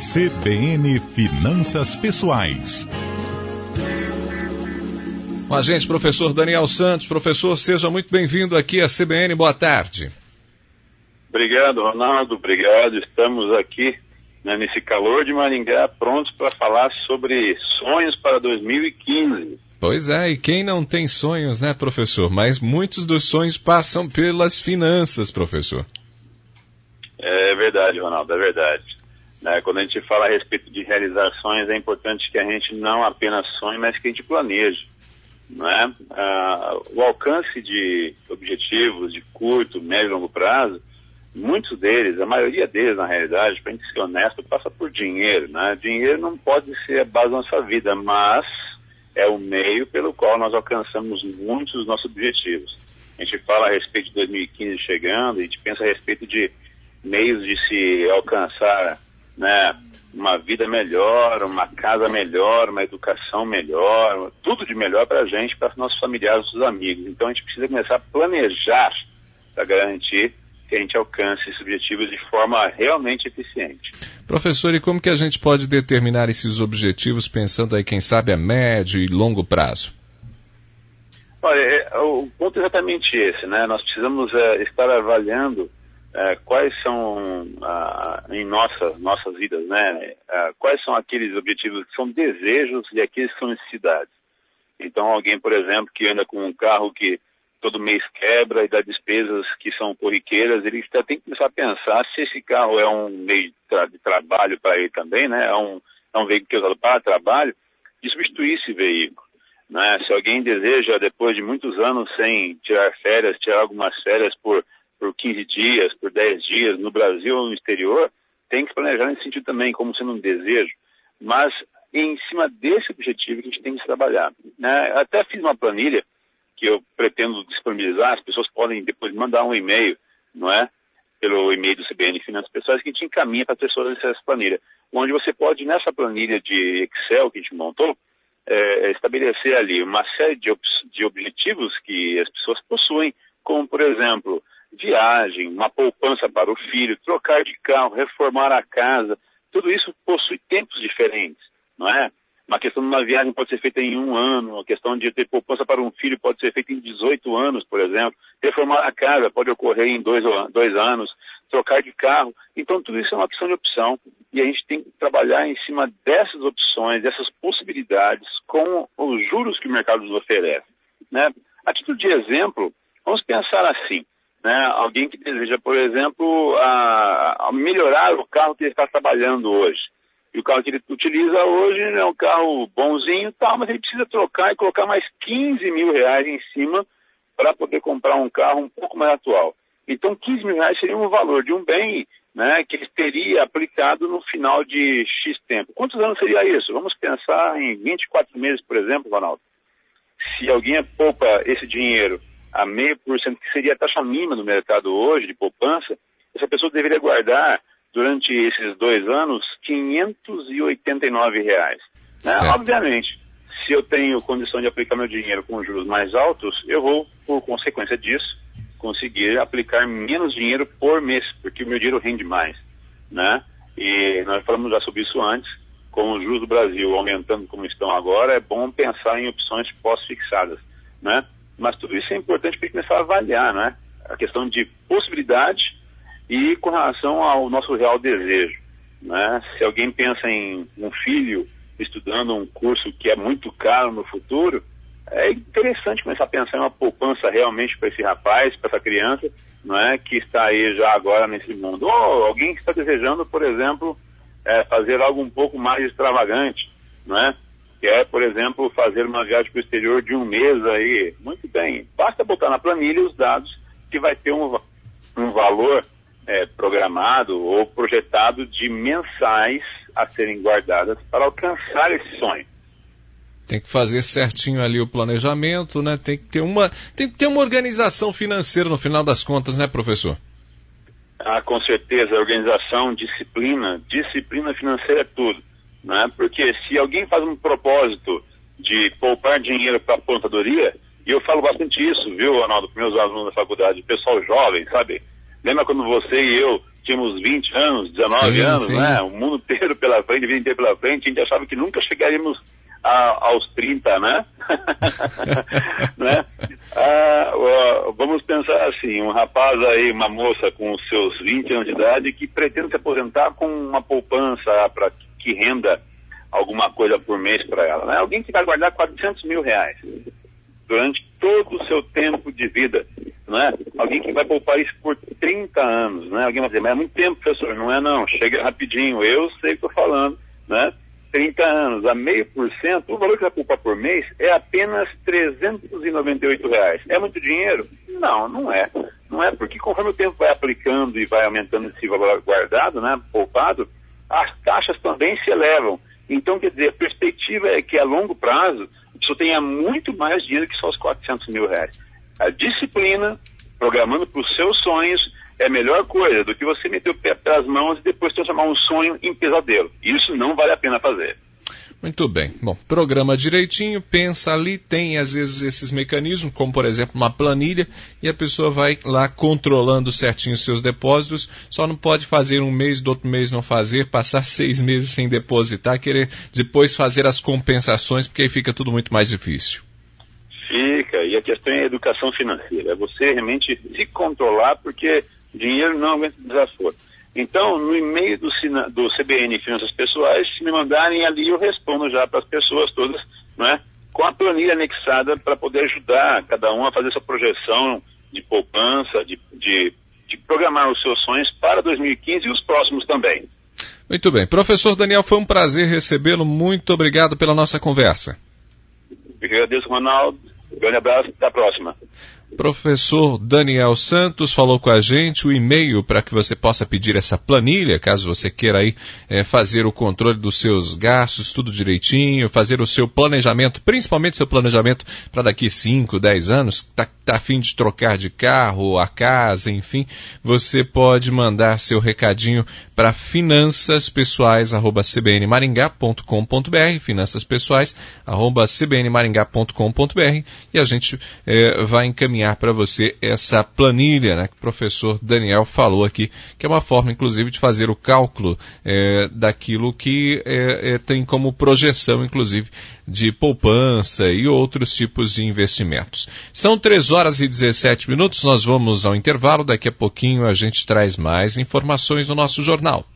CBN Finanças Pessoais. Com a gente, professor Daniel Santos. Professor, seja muito bem-vindo aqui à CBN. Boa tarde. Obrigado, Ronaldo. Obrigado. Estamos aqui, nesse calor de Maringá, prontos para falar sobre sonhos para 2015. Pois é, e quem não tem sonhos, né, professor? Mas muitos dos sonhos passam pelas finanças, professor. É verdade, Ronaldo, é verdade. Quando a gente fala a respeito de realizações, é importante que a gente não apenas sonhe, mas que a gente planeje. O alcance de objetivos de curto, médio e longo prazo, muitos deles, a maioria deles, na realidade, para a gente ser honesto, passa por dinheiro. Dinheiro não pode ser a base da nossa vida, mas é o meio pelo qual nós alcançamos muitos dos nossos objetivos. A gente fala a respeito de 2015 chegando, a gente pensa a respeito de meios de se alcançar uma vida melhor, uma casa melhor, uma educação melhor, tudo de melhor para a gente, para os nossos familiares, nossos amigos. Então a gente precisa começar a planejar para garantir que a gente alcance esses objetivos de forma realmente eficiente. Professor, e como que a gente pode determinar esses objetivos pensando aí, quem sabe, a médio e longo prazo? Olha, o ponto é exatamente esse, Nós precisamos estar avaliando quais são, em nossas vidas, quais são aqueles objetivos que são desejos e aqueles que são necessidades. Então, alguém, por exemplo, que anda com um carro que todo mês quebra e dá despesas que são corriqueiras, ele tem que começar a pensar se esse carro é um meio de trabalho para ele também, é um veículo que é usado para trabalho, de substituir esse veículo. Se alguém deseja, depois de muitos anos sem tirar férias, tirar algumas férias por 15 dias, por 10 dias, no Brasil ou no exterior, tem que planejar nesse sentido também, como sendo um desejo. Mas, em cima desse objetivo que a gente tem que trabalhar. Até fiz uma planilha que eu pretendo disponibilizar, as pessoas podem depois mandar um e-mail, pelo e-mail do CBN Finanças Pessoais, que a gente encaminha para as pessoas essa planilha, onde você pode, nessa planilha de Excel que a gente montou, estabelecer ali uma série de objetivos que as pessoas possuem, como, por exemplo, viagem, uma poupança para o filho, trocar de carro, reformar a casa, tudo isso possui tempos diferentes, Uma questão de uma viagem pode ser feita em 1 ano, uma questão de ter poupança para um filho pode ser feita em 18 anos, por exemplo, reformar a casa pode ocorrer em 2 anos, trocar de carro, então tudo isso é uma questão de opção e a gente tem que trabalhar em cima dessas opções, dessas possibilidades com os juros que o mercado nos oferece. A título de exemplo, vamos pensar assim, alguém que deseja, por exemplo, melhorar o carro que ele está trabalhando hoje. E o carro que ele utiliza hoje é um carro bonzinho, mas ele precisa trocar e colocar mais 15 mil reais em cima para poder comprar um carro um pouco mais atual. Então 15 mil reais seria um valor de um bem que ele teria aplicado no final de X tempo. Quantos anos seria isso? Vamos pensar em 24 meses, por exemplo, Ronaldo. Se alguém poupa esse dinheiro a 0,5%, que seria a taxa mínima no mercado hoje de poupança, essa pessoa deveria guardar durante esses 2 anos R$ 589. Obviamente, se eu tenho condição de aplicar meu dinheiro com juros mais altos, eu vou, por consequência disso, conseguir aplicar menos dinheiro por mês, porque o meu dinheiro rende mais. E nós falamos já sobre isso antes, com os juros do Brasil aumentando como estão agora, é bom pensar em opções pós-fixadas. Mas tudo isso é importante para começar a avaliar, a questão de possibilidade e com relação ao nosso real desejo. Se alguém pensa em um filho estudando um curso que é muito caro no futuro, é interessante começar a pensar em uma poupança realmente para esse rapaz, para essa criança, que está aí já agora nesse mundo. Ou alguém que está desejando, por exemplo, fazer algo um pouco mais extravagante, que é, por exemplo, fazer uma viagem para o exterior de 1 mês aí. Muito bem, basta botar na planilha os dados que vai ter um valor programado ou projetado de mensais a serem guardadas para alcançar esse sonho. Tem que fazer certinho ali o planejamento, Tem que ter uma organização financeira no final das contas, professor? Com certeza, organização, disciplina financeira é tudo. Porque se alguém faz um propósito de poupar dinheiro para a aposentadoria, e eu falo bastante isso, viu, Ronaldo, para meus alunos da faculdade, pessoal jovem, sabe? Lembra quando você e eu tínhamos 20 anos, 19 anos, sim. né? O mundo inteiro pela frente, a vida inteira pela frente, a gente achava que nunca chegaríamos aos 30, né? Né? Vamos pensar assim, um rapaz aí, uma moça com os seus 20 anos de idade que pretende se aposentar com uma poupança para que renda alguma coisa por mês para ela, né? Alguém que vai guardar R$400 mil durante todo o seu tempo de vida, né? Alguém que vai poupar isso por 30 anos, né? Alguém vai dizer, mas é muito tempo, professor. Não é não, chega rapidinho, eu sei o que estou falando, né? 30 anos a 0,5%, o valor que vai poupar por mês é apenas R$398. É muito dinheiro? Não, não é. Não é, porque conforme o tempo vai aplicando e vai aumentando esse valor guardado, né, poupado, as taxas também se elevam. Então, quer dizer, a perspectiva é que a longo prazo, a pessoa tenha muito mais dinheiro que só os R$400 mil. A disciplina, programando para os seus sonhos, é a melhor coisa do que você meter o pé pelas mãos e depois transformar um sonho em pesadelo. Isso não vale a pena fazer. Muito bem. Bom, programa direitinho, pensa ali, tem às vezes esses mecanismos, como por exemplo uma planilha, e a pessoa vai lá controlando certinho os seus depósitos, só não pode fazer um mês, do outro mês não fazer, passar 6 meses sem depositar, querer depois fazer as compensações, porque aí fica tudo muito mais difícil. Fica, e a questão é a educação financeira, é você realmente se controlar, porque dinheiro não aguenta desaforo. Então, no e-mail do CBN Finanças Pessoais, se me mandarem ali, eu respondo já para as pessoas todas, né, com a planilha anexada para poder ajudar cada um a fazer sua projeção de poupança, de programar os seus sonhos para 2015 e os próximos também. Muito bem. Professor Daniel, foi um prazer recebê-lo. Muito obrigado pela nossa conversa. Eu agradeço, Ronaldo. Grande abraço, até a próxima. Professor Daniel Santos falou com a gente. O e-mail para que você possa pedir essa planilha, caso você queira aí fazer o controle dos seus gastos, tudo direitinho, fazer o seu planejamento, principalmente seu planejamento para daqui 5, 10 anos, tá a fim de trocar de carro, a casa, enfim, você pode mandar seu recadinho para finançaspessoais@cbnmaringá.com.br, finançaspessoais@cbnmaringá.com.br, e a gente vai encaminhar para você essa planilha, né, que o professor Daniel falou aqui, que é uma forma, inclusive, de fazer o cálculo daquilo que tem como projeção, inclusive, de poupança e outros tipos de investimentos. São 3h17, nós vamos ao intervalo, daqui a pouquinho a gente traz mais informações no nosso jornal.